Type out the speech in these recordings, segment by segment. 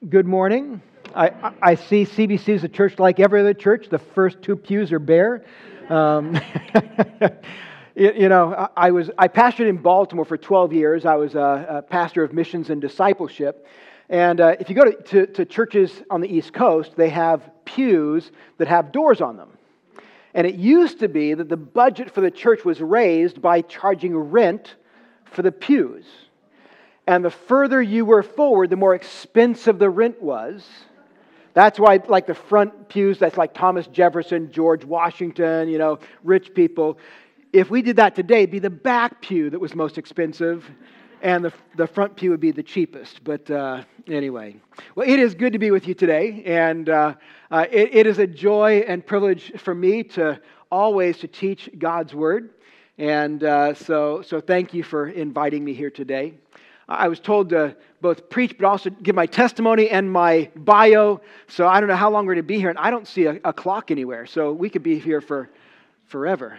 Good morning. I see CBC is a church like every other church. The first two pews are bare. Um, I pastored in Baltimore for 12 years. I was a pastor of missions and discipleship. And if you go to churches on the East Coast, they have pews that have doors on them. And it used to be that the budget for the church was raised by charging rent for the pews. And the further you were forward, the more expensive the rent was. That's why, like the front pews, that's like Thomas Jefferson, George Washington, rich people. If we did that today, it'd be the back pew that was most expensive, and the front pew would be the cheapest. But anyway, well, it is good to be with you today, and it is a joy and privilege for me to always to teach God's Word. And so thank you for inviting me here today. I was told to both preach but also give my testimony and my bio, so I don't know how long we're going to be here, and I don't see a clock anywhere, so we could be here for forever.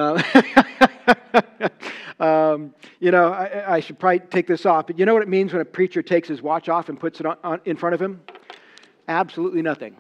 I should probably take this off, but you know what it means when a preacher takes his watch off and puts it on in front of him? Absolutely nothing.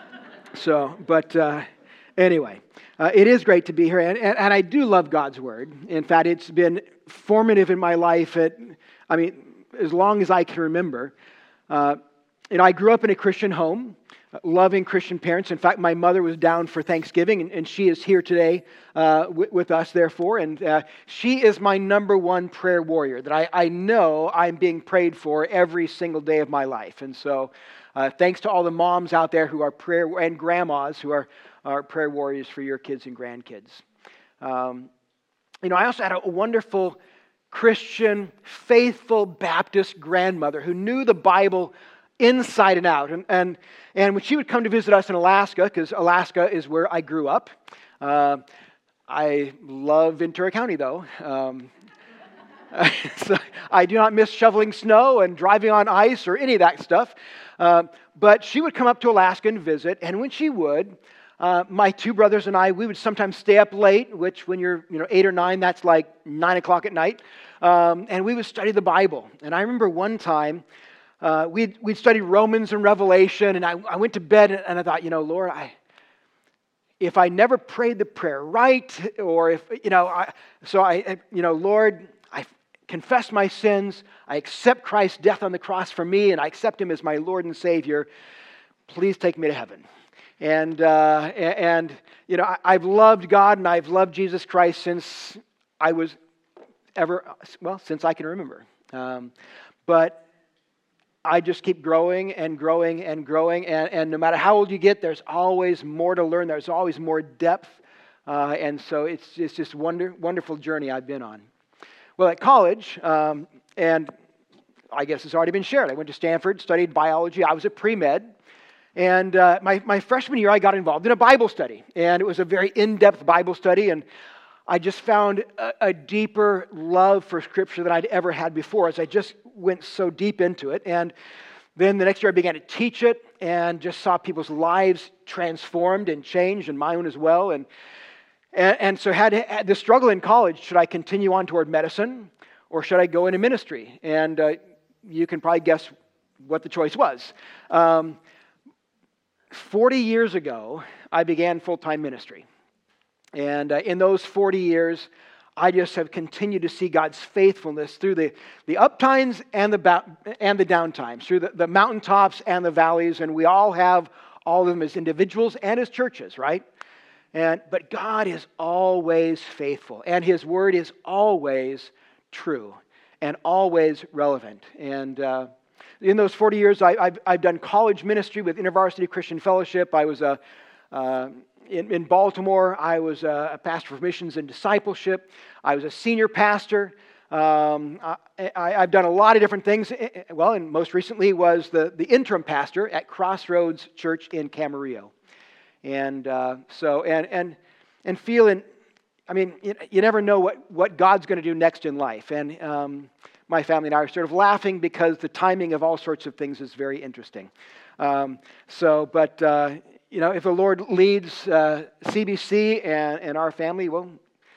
Anyway, it is great to be here, and I do love God's Word. In fact, it's been formative in my life as long as I can remember. I grew up in a Christian home, loving Christian parents. In fact, my mother was down for Thanksgiving, and she is here today with us, therefore. And she is my number one prayer warrior that I know I'm being prayed for every single day of my life. And so thanks to all the moms out there who are and grandmas who are prayer warriors for your kids and grandkids. I also had a wonderful Christian, faithful Baptist grandmother who knew the Bible inside and out. And when she would come to visit us in Alaska, because Alaska is where I grew up, I love Ventura County, though. So I do not miss shoveling snow and driving on ice or any of that stuff. But she would come up to Alaska and visit, and when she would, my two brothers and we would sometimes stay up late, which when you're 8 or 9, that's like 9 o'clock at night, and we would study the Bible. And I remember one time we'd studied Romans and Revelation, and I went to bed and I thought, Lord, if I never prayed the prayer right, or if Lord, I confess my sins, I accept Christ's death on the cross for me, and I accept Him as my Lord and Savior. Please take me to heaven. And I've loved God and I've loved Jesus Christ since I can remember. But I just keep growing and growing and growing. And no matter how old you get, there's always more to learn. There's always more depth. And so it's just a wonderful journey I've been on. Well, at college, and I guess it's already been shared, I went to Stanford, studied biology. I was a pre-med. And my freshman year, I got involved in a Bible study. And it was a very in-depth Bible study. And I just found a deeper love for Scripture than I'd ever had before, as I just went so deep into it. And then the next year, I began to teach it and just saw people's lives transformed and changed, and my own as well. And so had the struggle in college. Should I continue on toward medicine, or should I go into ministry? And you can probably guess what the choice was. 40 years ago, I began full-time ministry. And in those 40 years, I just have continued to see God's faithfulness through the up times and the down times, through the mountaintops and the valleys. And we all have all of them as individuals and as churches, right? But God is always faithful, and His Word is always true and always relevant. And in those 40 years, I've done college ministry with InterVarsity Christian Fellowship. I was in Baltimore. I was a pastor for missions and discipleship. I was a senior pastor. I've done a lot of different things. Well, and most recently was the interim pastor at Crossroads Church in Camarillo. And feeling, you never know what God's going to do next in life. And my family and I are sort of laughing because the timing of all sorts of things is very interesting. If the Lord leads CBC and our family, well,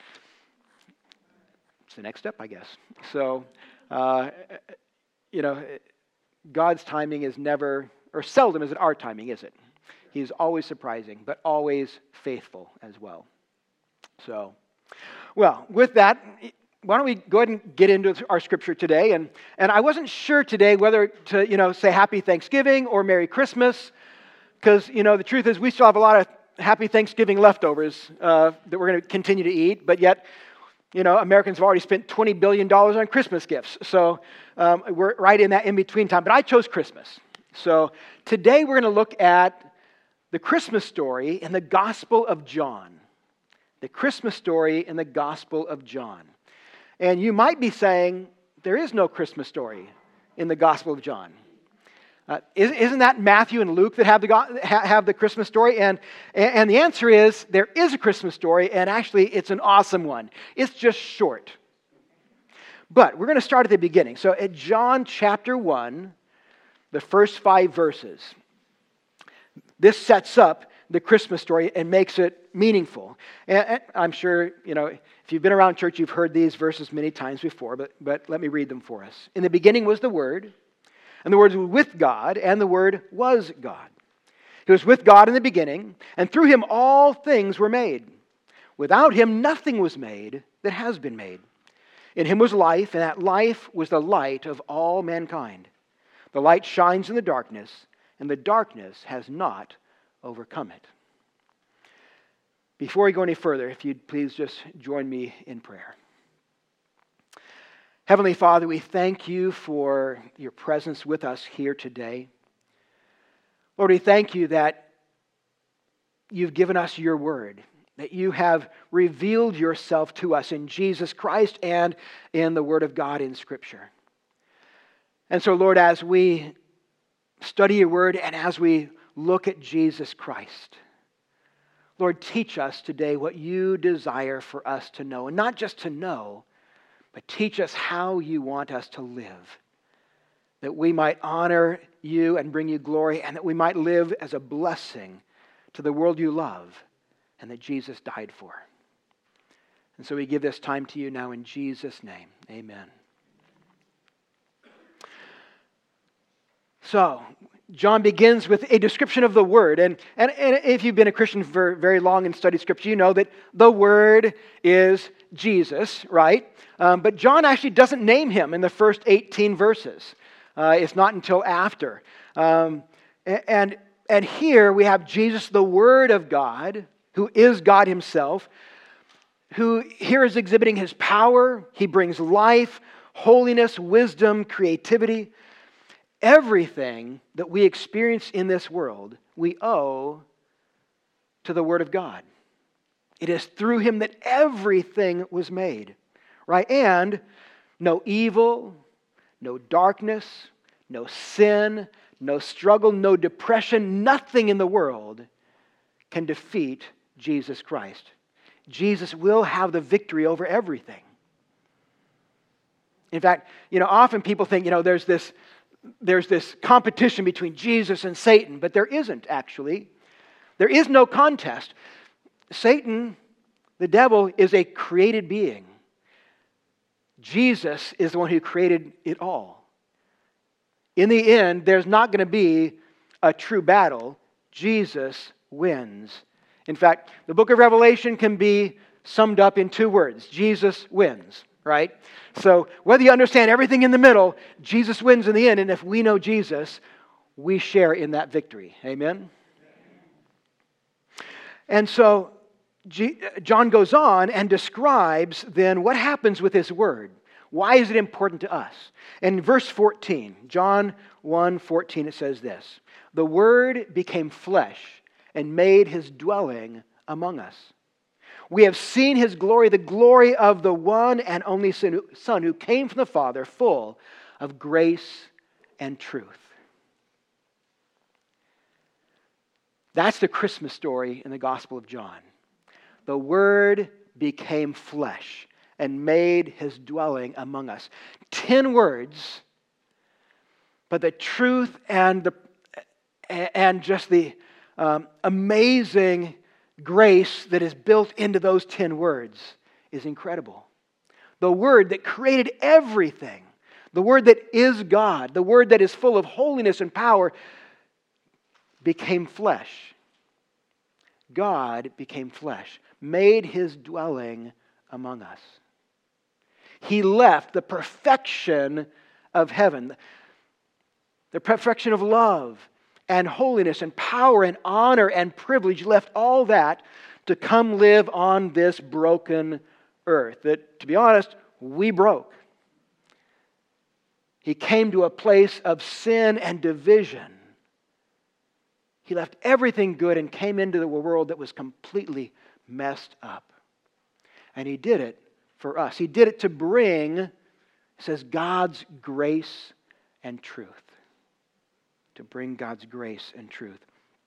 it's the next step, I guess. So, God's timing is never or seldom is it our timing, is it? He's always surprising, but always faithful as well. So, well, with that, why don't we go ahead and get into our scripture today? And I wasn't sure today whether to, say Happy Thanksgiving or Merry Christmas, because, the truth is we still have a lot of Happy Thanksgiving leftovers that we're going to continue to eat, but yet, Americans have already spent $20 billion on Christmas gifts. So we're right in that in-between time. But I chose Christmas. So today we're going to look at the Christmas story in the Gospel of John. The Christmas story in the Gospel of John. And you might be saying, there is no Christmas story in the Gospel of John. Isn't that Matthew and Luke that have the Christmas story? And the answer is, there is a Christmas story, and actually it's an awesome one. It's just short. But we're going to start at the beginning. So at John chapter 1, the first 5 verses, this sets up the Christmas story and makes it meaningful. And I'm sure, if you've been around church, you've heard these verses many times before, but let me read them for us. In the beginning was the Word, and the Word was with God, and the Word was God. He was with God in the beginning, and through Him all things were made. Without Him nothing was made that has been made. In Him was life, and that life was the light of all mankind. The light shines in the darkness, and the darkness has not overcome it. Before we go any further, if you'd please just join me in prayer. Heavenly Father, we thank you for your presence with us here today. Lord, we thank you that you've given us your word, that you have revealed yourself to us in Jesus Christ and in the Word of God in Scripture. And so, Lord, as we study your word and as we look at Jesus Christ, Lord, teach us today what you desire for us to know. And not just to know, but teach us how you want us to live, that we might honor you and bring you glory, and that we might live as a blessing to the world you love and that Jesus died for. And so we give this time to you now in Jesus' name. Amen. So, John begins with a description of the Word. And if you've been a Christian for very long and studied Scripture, you know that the Word is Jesus, right? But John actually doesn't name Him in the first 18 verses. It's not until after. And here we have Jesus, the Word of God, who is God Himself, who here is exhibiting His power. He brings life, holiness, wisdom, creativity. Everything that we experience in this world, we owe to the Word of God. It is through Him that everything was made, right? And no evil, no darkness, no sin, no struggle, no depression, nothing in the world can defeat Jesus Christ. Jesus will have the victory over everything. In fact, often people think, there's this competition between Jesus and Satan, but there isn't actually. There is no contest. Satan, the devil, is a created being. Jesus is the one who created it all. In the end, there's not going to be a true battle. Jesus wins. In fact, the book of Revelation can be summed up in 2 words. Jesus wins. Right? So whether you understand everything in the middle, Jesus wins in the end. And if we know Jesus, we share in that victory. Amen? And so John goes on and describes then what happens with His Word. Why is it important to us? In verse 14, John 1:14, it says this: "The Word became flesh and made His dwelling among us. We have seen His glory, the glory of the one and only Son who came from the Father, full of grace and truth." That's the Christmas story in the Gospel of John. The Word became flesh and made His dwelling among us. 10 words, but the truth and just the amazing grace that is built into those 10 words is incredible. The Word that created everything, the Word that is God, the Word that is full of holiness and power, became flesh. God became flesh, made his dwelling among us. He left the perfection of heaven, the perfection of love and holiness and power and honor and privilege, left all that to come live on this broken earth that, to be honest, we broke. He came to a place of sin and division. He left everything good and came into the world that was completely messed up. And he did it for us. He did it to bring, it says, God's grace and truth. To bring God's grace and truth.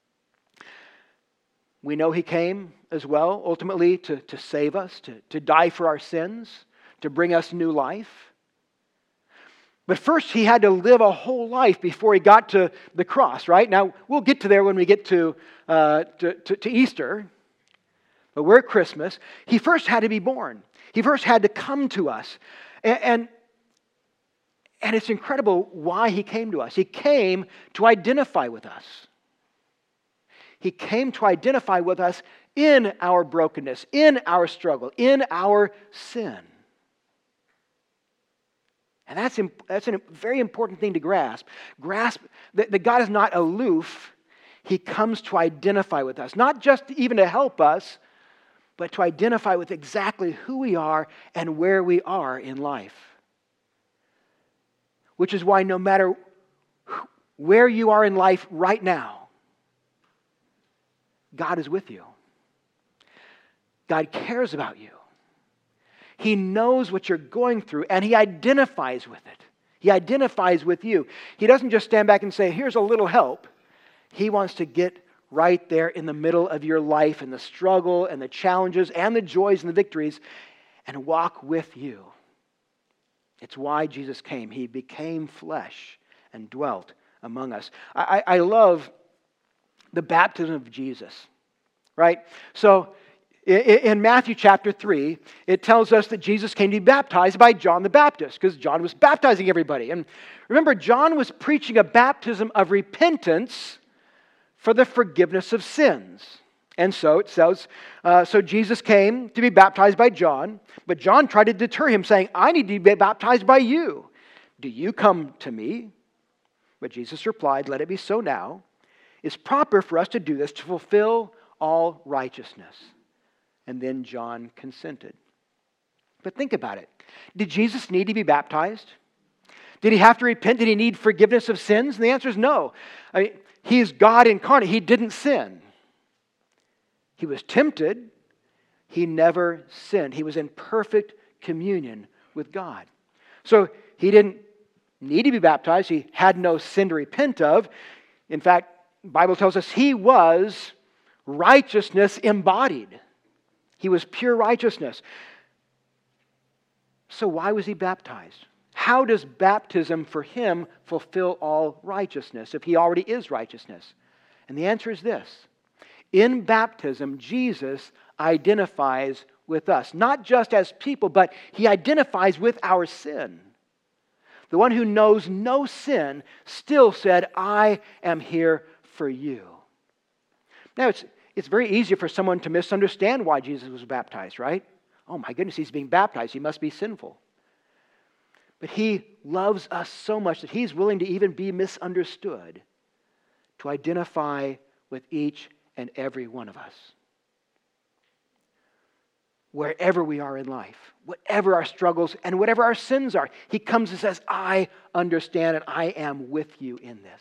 We know he came as well, ultimately, to save us, to die for our sins, to bring us new life. But first, he had to live a whole life before he got to the cross, right? Now, we'll get to there when we get to Easter. But we're at Christmas. He first had to be born. He first had to come to us. And it's incredible why he came to us. He came to identify with us. He came to identify with us in our brokenness, in our struggle, in our sin. And that's a very important thing to grasp. Grasp that God is not aloof. He comes to identify with us. Not just even to help us, but to identify with exactly who we are and where we are in life. Which is why no matter where you are in life right now, God is with you. God cares about you. He knows what you're going through, and he identifies with it. He identifies with you. He doesn't just stand back and say, here's a little help. He wants to get right there in the middle of your life and the struggle and the challenges and the joys and the victories and walk with you. It's why Jesus came. He became flesh and dwelt among us. I love the baptism of Jesus, right? So in Matthew chapter 3, it tells us that Jesus came to be baptized by John the Baptist because John was baptizing everybody. And remember, John was preaching a baptism of repentance for the forgiveness of sins. And so it says, so Jesus came to be baptized by John, but John tried to deter him, saying, I need to be baptized by you. Do you come to me? But Jesus replied, let it be so now. It's proper for us to do this to fulfill all righteousness. And then John consented. But think about it. Did Jesus need to be baptized? Did he have to repent? Did he need forgiveness of sins? And the answer is no. I mean, he is God incarnate. He didn't sin. He was tempted. He never sinned. He was in perfect communion with God. So he didn't need to be baptized. He had no sin to repent of. In fact, the Bible tells us he was righteousness embodied. He was pure righteousness. So why was he baptized? How does baptism for him fulfill all righteousness if he already is righteousness? And the answer is this. In baptism, Jesus identifies with us, not just as people, but he identifies with our sin. The one who knows no sin still said, I am here for you. Now, it's very easy for someone to misunderstand why Jesus was baptized, right? Oh my goodness, he's being baptized. He must be sinful. But he loves us so much that he's willing to even be misunderstood to identify with each and every one of us. Wherever we are in life, whatever our struggles and whatever our sins are, he comes and says, I understand and I am with you in this.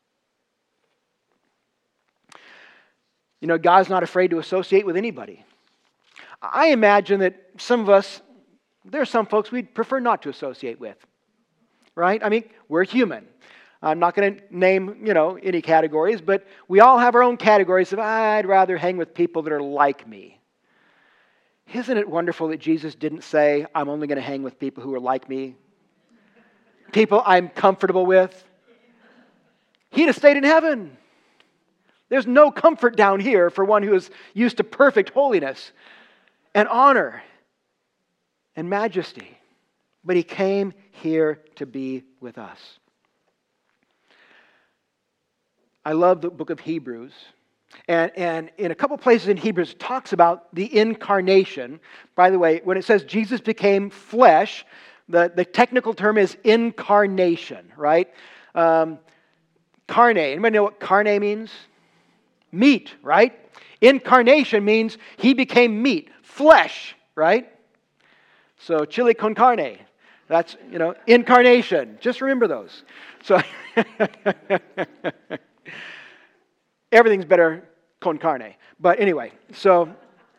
You know, God's not afraid to associate with anybody. I imagine that some of us, there are some folks we'd prefer not to associate with, right? I mean, we're human. I'm not going to name, any categories, but we all have our own categories of, I'd rather hang with people that are like me. Isn't it wonderful that Jesus didn't say, I'm only going to hang with people who are like me? People I'm comfortable with. He'd have stayed in heaven. There's no comfort down here for one who is used to perfect holiness and honor and majesty. But he came here to be with us. I love the book of Hebrews. And in a couple places in Hebrews, it talks about the incarnation. By the way, when it says Jesus became flesh, the technical term is incarnation, right? Carne. Anybody know what carne means? Meat, right? Incarnation means he became meat, flesh, right? So chili con carne. That's, incarnation. Just remember those. So everything's better con carne. But anyway, so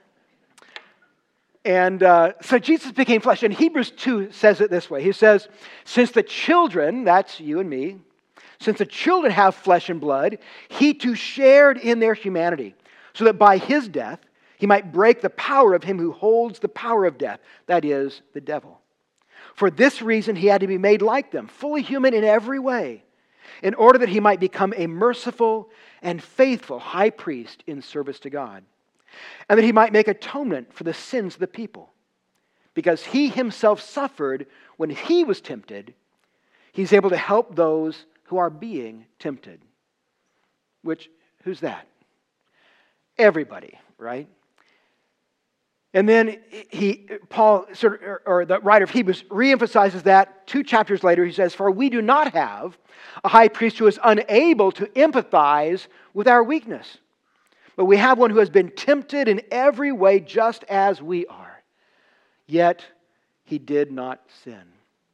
Jesus became flesh. And Hebrews 2 says it this way. He says, since the children, that's you and me, since the children have flesh and blood, he too shared in their humanity, so that by his death he might break the power of him who holds the power of death, that is, the devil. For this reason he had to be made like them, fully human in every way, in order that he might become a merciful and faithful high priest in service to God, and that he might make atonement for the sins of the people. Because he himself suffered when he was tempted, he's able to help those who are being tempted. Who's that? Everybody, right? And then Paul, or the writer of Hebrews, reemphasizes that 2 chapters later. He says, for we do not have a high priest who is unable to empathize with our weakness, but we have one who has been tempted in every way just as we are, yet he did not sin.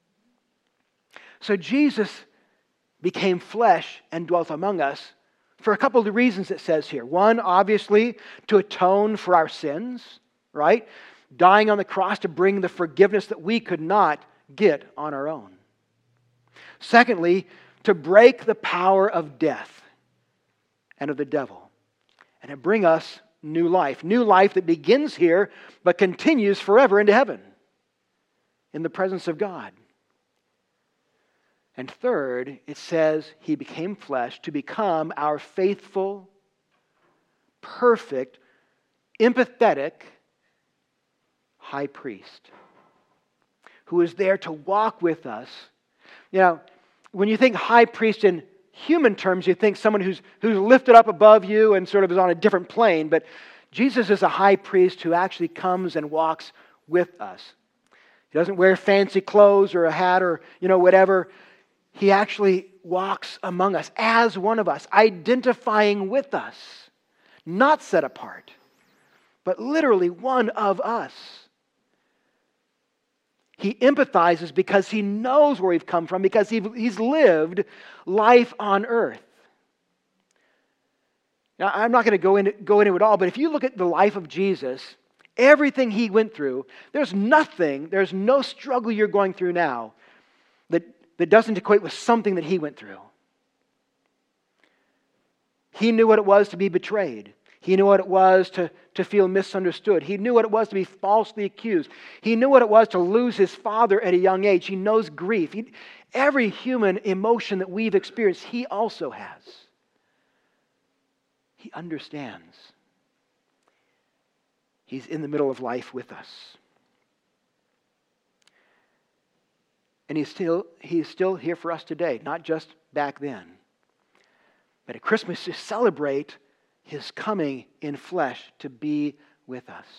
So Jesus became flesh and dwelt among us for a couple of the reasons it says here. One, obviously, to atone for our sins, right? Dying on the cross to bring the forgiveness that we could not get on our own. Secondly, to break the power of death and of the devil, and to bring us new life that begins here but continues forever into heaven in the presence of God. And third, it says he became flesh to become our faithful, perfect, empathetic high priest who is there to walk with us. When you think high priest in human terms, you think someone who's lifted up above you and sort of is on a different plane. But Jesus is a high priest who actually comes and walks with us. He doesn't wear fancy clothes or a hat or whatever. He actually walks among us as one of us, identifying with us, not set apart, but literally one of us. He empathizes because he knows where we've come from, because he's lived life on earth. Now, I'm not going to go into it all, but if you look at the life of Jesus, everything he went through, there's no struggle you're going through now that doesn't equate with something that he went through. He knew what it was to be betrayed. He knew what it was to feel misunderstood. He knew what it was to be falsely accused. He knew what it was to lose his father at a young age. He knows grief. Every human emotion that we've experienced, he also has. He understands. He's in the middle of life with us. And he's still here for us today, not just back then. But at Christmas, to celebrate his coming in flesh to be with us.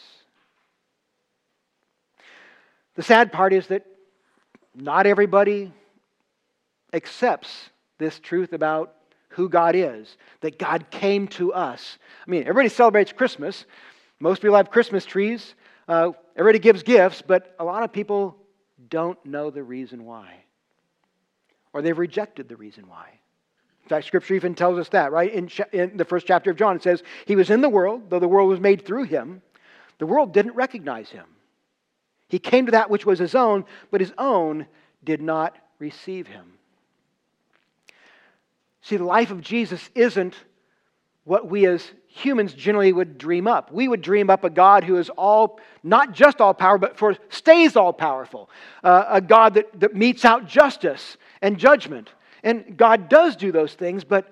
The sad part is that not everybody accepts this truth about who God is, that God came to us. I mean, everybody celebrates Christmas. Most people have Christmas trees. Everybody gives gifts, but a lot of people don't know the reason why. Or they've rejected the reason why. In fact, Scripture even tells us that, right? In the first chapter of John, it says, he was in the world, though the world was made through him. The world didn't recognize him. He came to that which was his own, but his own did not receive him. See, the life of Jesus isn't what we as humans generally would dream up. We would dream up a God who is not just all powerful, but stays all powerful. A God that metes out justice and judgment. And God does do those things, but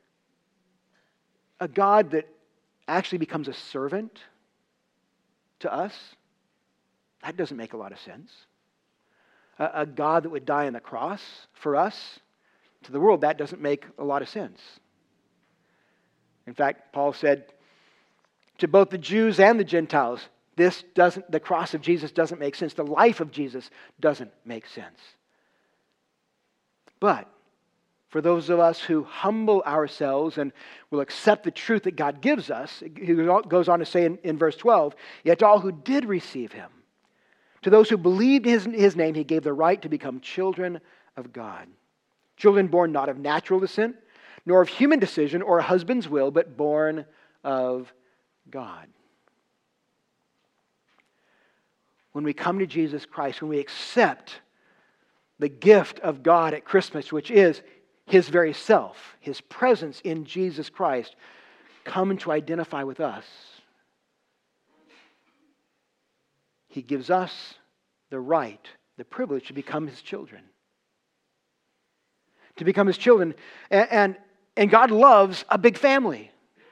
a God that actually becomes a servant to us, that doesn't make a lot of sense. A God that would die on the cross for us, to the world, that doesn't make a lot of sense. In fact, Paul said to both the Jews and the Gentiles, the cross of Jesus doesn't make sense. The life of Jesus doesn't make sense. But for those of us who humble ourselves and will accept the truth that God gives us, he goes on to say in verse 12, yet to all who did receive him, to those who believed in his name, he gave the right to become children of God. Children born not of natural descent, nor of human decision or a husband's will, but born of God. When we come to Jesus Christ, when we accept the gift of God at Christmas, which is his very self, his presence in Jesus Christ, come to identify with us, he gives us the right, the privilege to become his children. To become his children. And God loves a big family.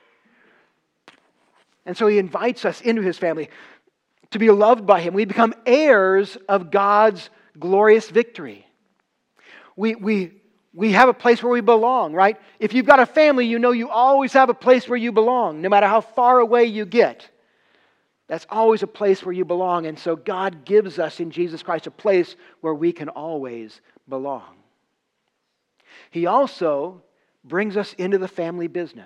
And so he invites us into his family to be loved by him. We become heirs of God's glorious victory. We have a place where we belong, right? If you've got a family, you know you always have a place where you belong, no matter how far away you get. That's always a place where you belong. And so God gives us in Jesus Christ a place where we can always belong. He also brings us into the family business.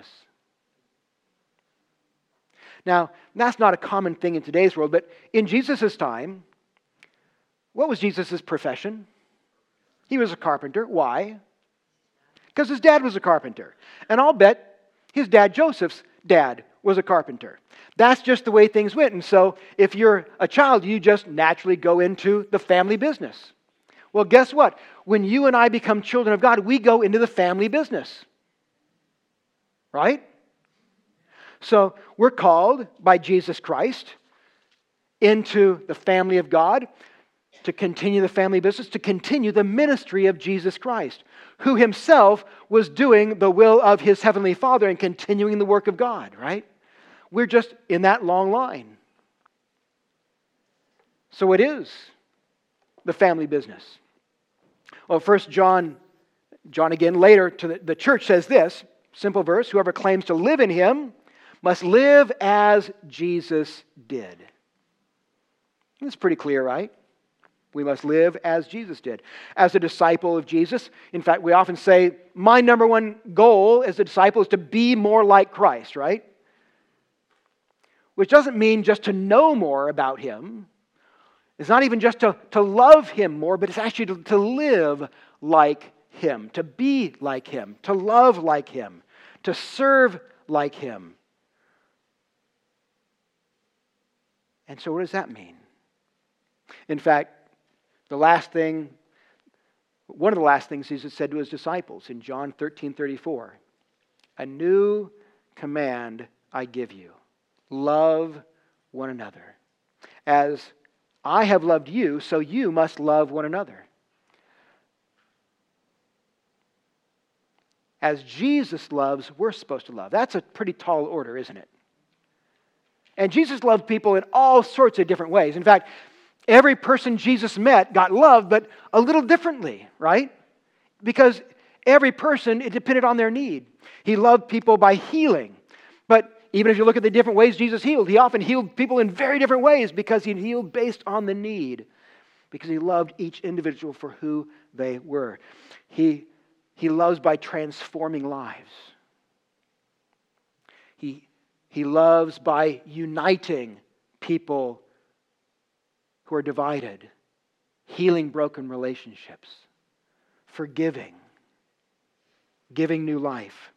Now, that's not a common thing in today's world, but in Jesus' time, what was Jesus' profession? He was a carpenter. Why? Because his dad was a carpenter. And I'll bet his dad, Joseph's dad, was a carpenter. That's just the way things went. And so if you're a child, you just naturally go into the family business. Well, guess what? When you and I become children of God, we go into the family business. Right? So we're called by Jesus Christ into the family of God to continue the family business, to continue the ministry of Jesus Christ, who himself was doing the will of his heavenly Father and continuing the work of God, right? We're just in that long line. So it is the family business. Well, 1 John again later to the church says this, simple verse, whoever claims to live in him must live as Jesus did. It's pretty clear, right? We must live as Jesus did. As a disciple of Jesus, in fact, we often say, my number one goal as a disciple is to be more like Christ, right? Which doesn't mean just to know more about him. It's not even just to love him more, but it's actually to live like him, to be like him, to love like him, to serve like him. And so what does that mean? In fact, one of the last things Jesus said to his disciples in John 13:34, a new command I give you, love one another. As I have loved you, so you must love one another. As Jesus loves, we're supposed to love. That's a pretty tall order, isn't it? And Jesus loved people in all sorts of different ways. In fact, every person Jesus met got loved, but a little differently, right? Because every person, it depended on their need. He loved people by healing. But even if you look at the different ways Jesus healed, he often healed people in very different ways because he healed based on the need. Because he loved each individual for who they were. He loves by transforming lives. He loves by uniting people who are divided, healing broken relationships, forgiving, giving new life.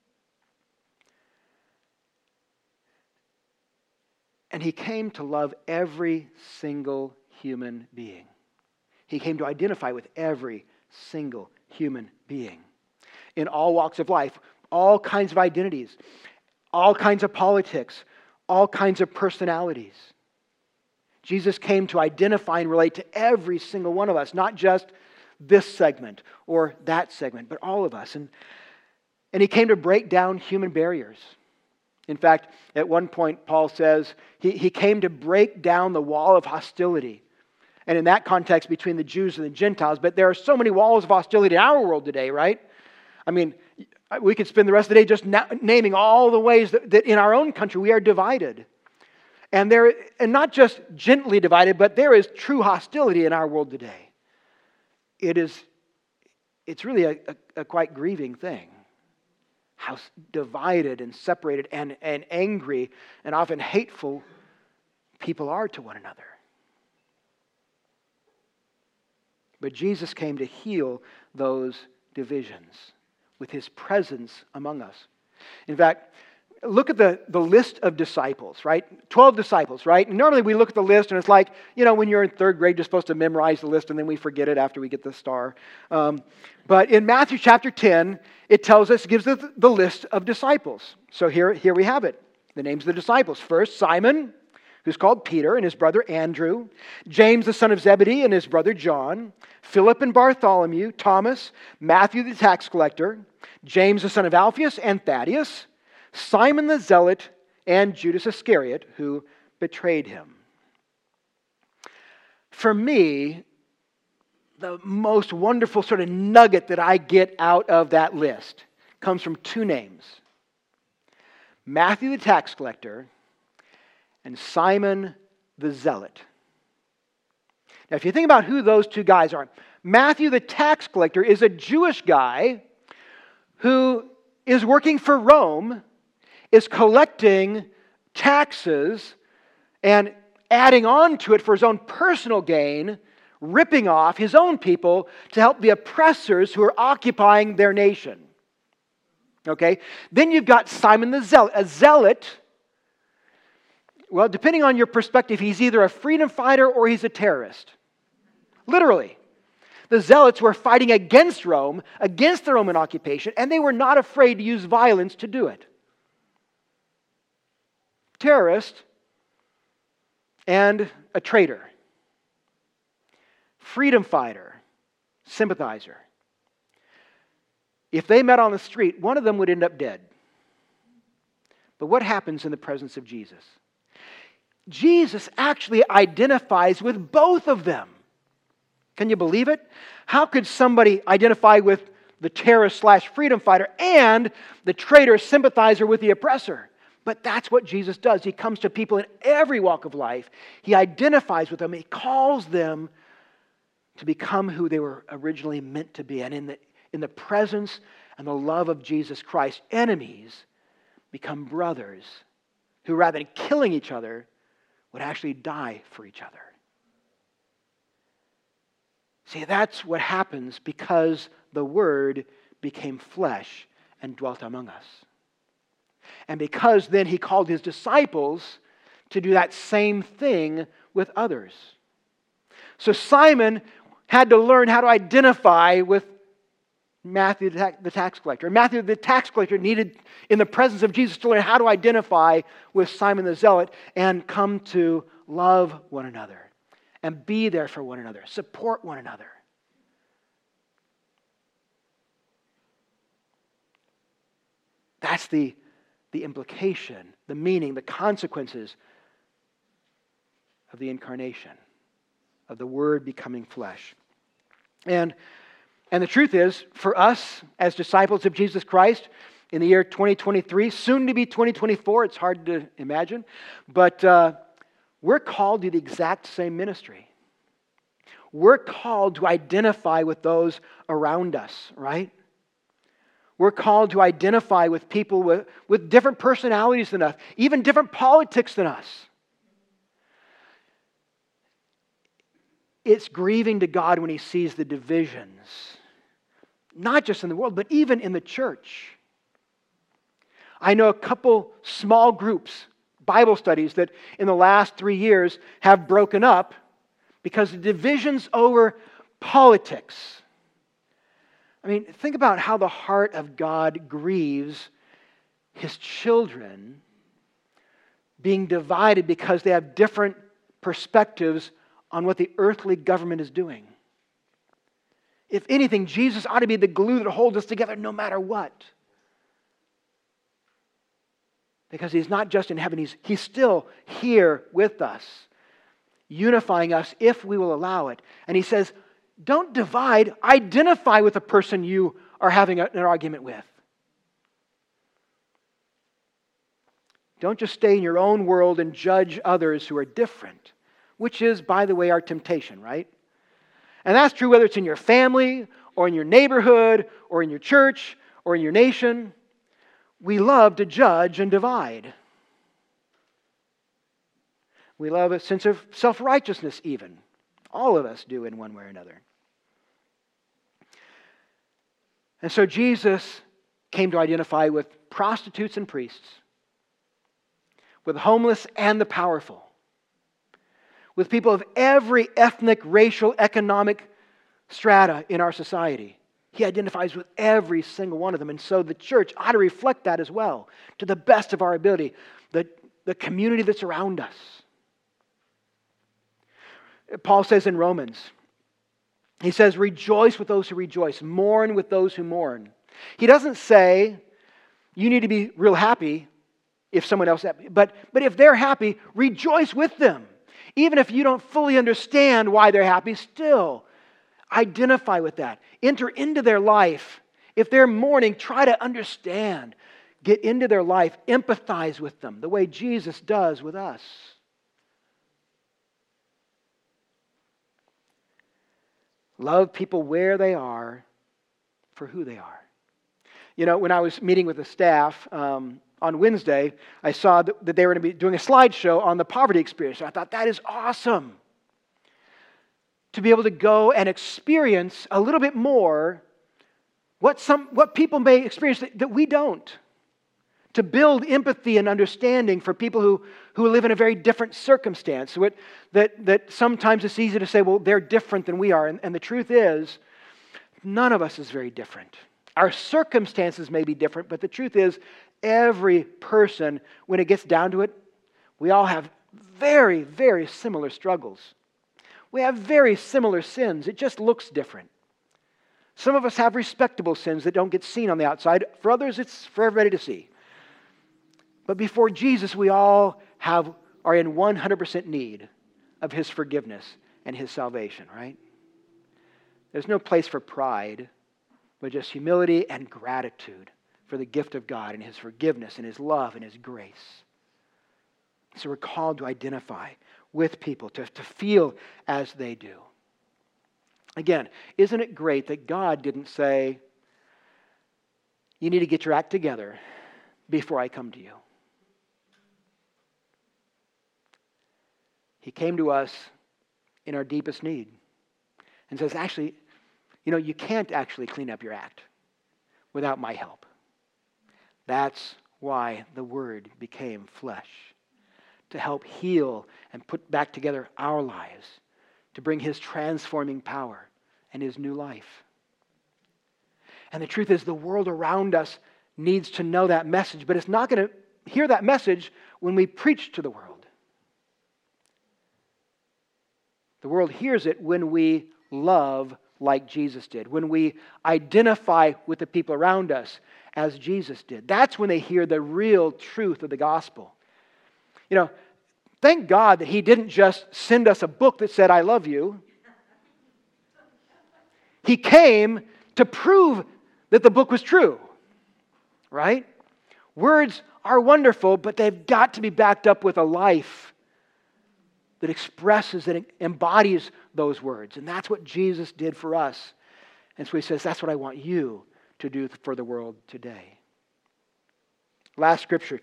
And he came to love every single human being. He came to identify with every single human being. In all walks of life, all kinds of identities, all kinds of politics, all kinds of personalities. Jesus came to identify and relate to every single one of us, not just this segment or that segment, but all of us. And he came to break down human barriers. In fact, at one point, Paul says, he came to break down the wall of hostility. And in that context, between the Jews and the Gentiles, but there are so many walls of hostility in our world today, right? I mean, We could spend the rest of the day just naming all the ways that in our own country we are divided. And not just gently divided, but there is true hostility in our world today. It's really a quite grieving thing. How divided and separated and angry and often hateful people are to one another. But Jesus came to heal those divisions with His presence among us. In fact, look at the list of disciples, right? 12 disciples, right? And normally we look at the list and it's like, when you're in third grade, you're supposed to memorize the list and then we forget it after we get the star. But in Matthew chapter 10, it gives us the list of disciples. So here we have it. The names of the disciples. First, Simon, who's called Peter, and his brother Andrew. James, the son of Zebedee, and his brother John. Philip and Bartholomew. Thomas. Matthew, the tax collector. James, the son of Alphaeus, and Thaddeus. Simon the Zealot, and Judas Iscariot, who betrayed him. For me, the most wonderful sort of nugget that I get out of that list comes from two names. Matthew the tax collector and Simon the Zealot. Now, if you think about who those two guys are, Matthew the tax collector is a Jewish guy who is working for Rome, is collecting taxes and adding on to it for his own personal gain, ripping off his own people to help the oppressors who are occupying their nation. Okay? Then you've got Simon the Zealot. A zealot, well, depending on your perspective, he's either a freedom fighter or he's a terrorist. Literally. The zealots were fighting against Rome, against the Roman occupation, and they were not afraid to use violence to do it. Terrorist and a traitor. Freedom fighter, sympathizer. If they met on the street, one of them would end up dead. But what happens in the presence of Jesus? Jesus actually identifies with both of them. Can you believe it? How could somebody identify with the terrorist / freedom fighter and the traitor sympathizer with the oppressor? But that's what Jesus does. He comes to people in every walk of life. He identifies with them. He calls them to become who they were originally meant to be. And in the presence and the love of Jesus Christ, enemies become brothers who, rather than killing each other, would actually die for each other. See, that's what happens because the Word became flesh and dwelt among us. And because then He called His disciples to do that same thing with others. So Simon had to learn how to identify with Matthew the tax collector. And Matthew the tax collector needed, in the presence of Jesus, to learn how to identify with Simon the Zealot and come to love one another and be there for one another, support one another. That's the implication, the meaning, the consequences of the incarnation, of the Word becoming flesh. And the truth is, for us as disciples of Jesus Christ, in the year 2023, soon to be 2024, it's hard to imagine, but we're called to the exact same ministry. We're called to identify with those around us, right? We're called to identify with people with different personalities than us, even different politics than us. It's grieving to God when He sees the divisions, not just in the world, but even in the church. I know a couple small groups, Bible studies, that in the last 3 years have broken up because of divisions over politics. I mean, think about how the heart of God grieves His children being divided because they have different perspectives on what the earthly government is doing. If anything, Jesus ought to be the glue that holds us together no matter what. Because He's not just in heaven, He's still here with us, unifying us if we will allow it. And He says, don't divide, identify with the person you are having an argument with. Don't just stay in your own world and judge others who are different, which is, by the way, our temptation, right? And that's true whether it's in your family or in your neighborhood or in your church or in your nation. We love to judge and divide. We love a sense of self-righteousness even. All of us do in one way or another. And so Jesus came to identify with prostitutes and priests, with the homeless and the powerful, with people of every ethnic, racial, economic strata in our society. He identifies with every single one of them. And so the church ought to reflect that as well, to the best of our ability, the community that's around us. Paul says in Romans, he says, rejoice with those who rejoice, mourn with those who mourn. He doesn't say you need to be real happy if someone else is happy, but if they're happy, rejoice with them. Even if you don't fully understand why they're happy, still identify with that. Enter into their life. If they're mourning, try to understand. Get into their life, empathize with them the way Jesus does with us. Love people where they are for who they are. You know, when I was meeting with the staff on Wednesday, I saw that they were going to be doing a slideshow on the poverty experience. I thought, that is awesome. To be able to go and experience a little bit more what people may experience that we don't. To build empathy and understanding for people who live in a very different circumstance. That sometimes it's easy to say, well, they're different than we are. And the truth is, none of us is very different. Our circumstances may be different, but the truth is, every person, when it gets down to it, we all have very, very similar struggles. We have very similar sins. It just looks different. Some of us have respectable sins that don't get seen on the outside. For others, it's for everybody to see. But before Jesus, we all are in 100% need of His forgiveness and His salvation, right? There's no place for pride, but just humility and gratitude for the gift of God and His forgiveness and His love and His grace. So we're called to identify with people, to feel as they do. Again, isn't it great that God didn't say, you need to get your act together before I come to you? He came to us in our deepest need and says, actually, you can't actually clean up your act without my help. That's why the Word became flesh, to help heal and put back together our lives, to bring His transforming power and His new life. And the truth is, the world around us needs to know that message, but it's not going to hear that message when we preach to the world. The world hears it when we love like Jesus did, when we identify with the people around us as Jesus did. That's when they hear the real truth of the gospel. Thank God that He didn't just send us a book that said, I love you. He came to prove that the book was true, right? Words are wonderful, but they've got to be backed up with a life that expresses, that embodies those words. And that's what Jesus did for us. And so He says, that's what I want you to do for the world today. Last scripture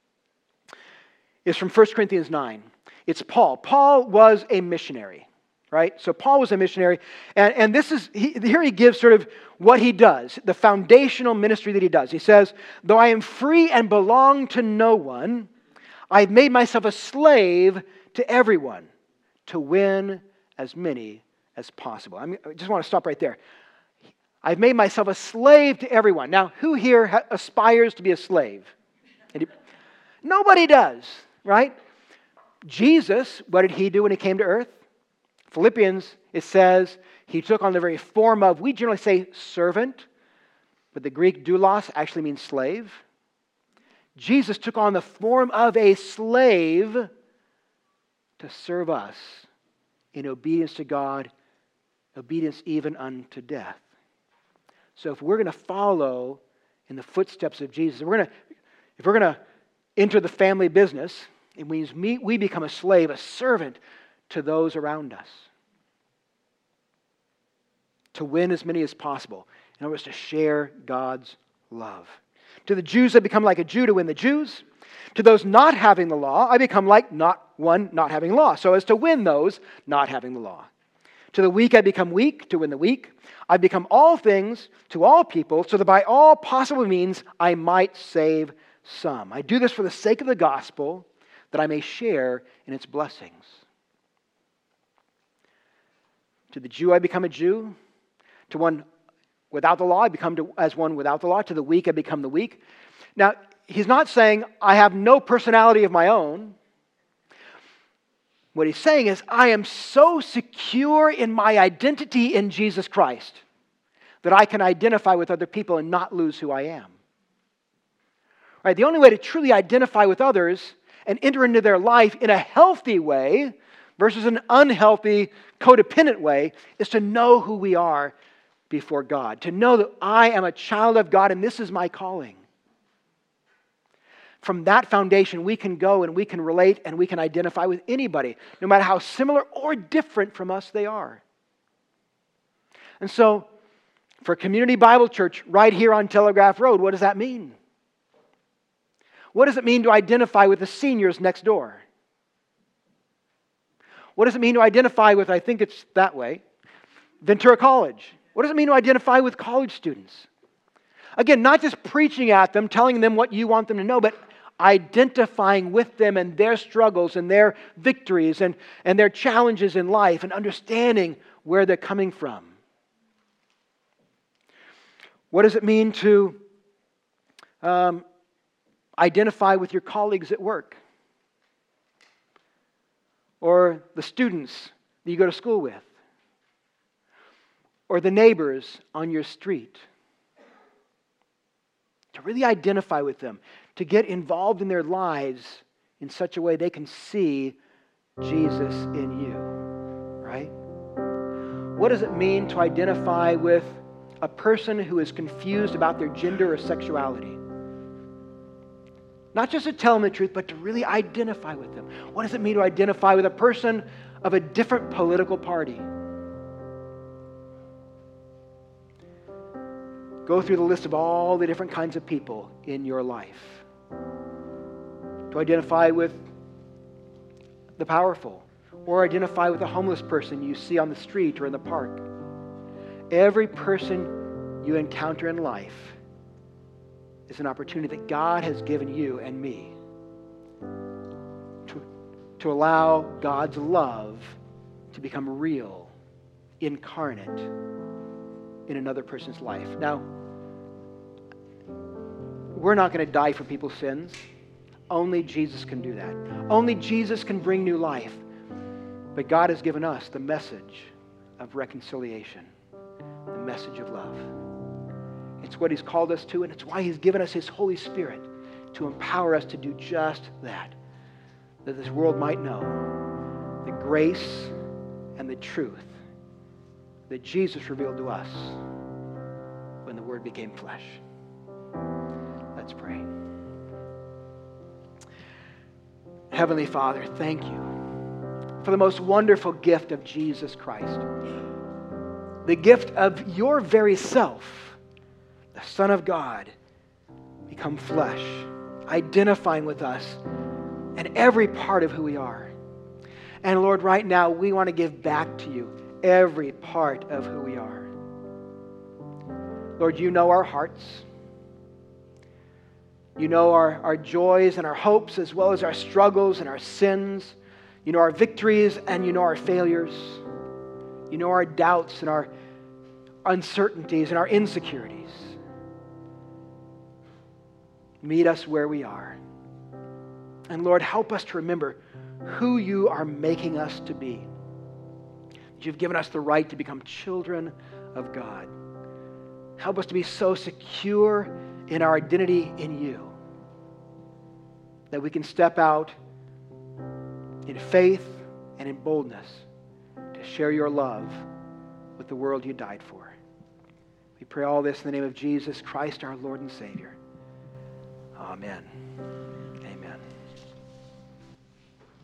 is from 1 Corinthians 9. It's Paul. Paul was a missionary, right? So Paul was a missionary. And this is, here he gives sort of what he does, the foundational ministry that he does. He says, though I am free and belong to no one, I've made myself a slave to everyone to win as many as possible. I just want to stop right there. I've made myself a slave to everyone. Now, who here aspires to be a slave? Nobody does, right? Jesus, what did He do when He came to earth? Philippians, it says, He took on the very form of, we generally say servant, but the Greek doulos actually means slave. Jesus took on the form of a slave to serve us in obedience to God, obedience even unto death. So if we're going to follow in the footsteps of Jesus, if we're going to enter the family business, it means we become a slave, a servant to those around us. To win as many as possible in order to share God's love. To the Jews, I become like a Jew to win the Jews. To those not having the law, I become like not having law, so as to win those not having the law. To the weak, I become weak to win the weak. I become all things to all people, so that by all possible means I might save some. I do this for the sake of the gospel, that I may share in its blessings. To the Jew, I become a Jew. To one without the law, I become as one without the law. To the weak, I become the weak. Now, he's not saying I have no personality of my own. What he's saying is I am so secure in my identity in Jesus Christ that I can identify with other people and not lose who I am. Right? The only way to truly identify with others and enter into their life in a healthy way versus an unhealthy, codependent way is to know who we are before God. To know that I am a child of God and this is my calling. From that foundation, we can go and we can relate and we can identify with anybody, no matter how similar or different from us they are. And so, for Community Bible Church right here on Telegraph Road, what does that mean? What does it mean to identify with the seniors next door? What does it mean to identify with, I think it's that way, Ventura College? What does it mean to identify with college students? Again, not just preaching at them, telling them what you want them to know, but identifying with them and their struggles and their victories and their challenges in life and understanding where they're coming from. What does it mean to identify with your colleagues at work? Or the students that you go to school with? Or the neighbors on your street? To really identify with them, to get involved in their lives in such a way they can see Jesus in you, right? What does it mean to identify with a person who is confused about their gender or sexuality? Not just to tell them the truth, but to really identify with them. What does it mean to identify with a person of a different political party? Go through the list of all the different kinds of people in your life. To identify with the powerful, or identify with a homeless person you see on the street or in the park. Every person you encounter in life is an opportunity that God has given you and me to allow God's love to become real, incarnate in another person's life. Now, we're not going to die for people's sins. Only Jesus can do that. Only Jesus can bring new life. But God has given us the message of reconciliation, the message of love. It's what He's called us to, and it's why He's given us His Holy Spirit to empower us to do just that. That this world might know the grace and the truth that Jesus revealed to us when the Word became flesh. Let's pray. Heavenly Father, thank you for the most wonderful gift of Jesus Christ. The gift of your very self, the Son of God, become flesh, identifying with us and every part of who we are. And Lord, right now, we want to give back to you every part of who we are. Lord, you know our hearts. You know our joys and our hopes, as well as our struggles and our sins. You know our victories and you know our failures. You know our doubts and our uncertainties and our insecurities. Meet us where we are. And Lord, help us to remember who you are making us to be. That you've given us the right to become children of God. Help us to be so secure in our identity in you that we can step out in faith and in boldness to share your love with the world you died for. We pray all this in the name of Jesus Christ, our Lord and Savior. Amen.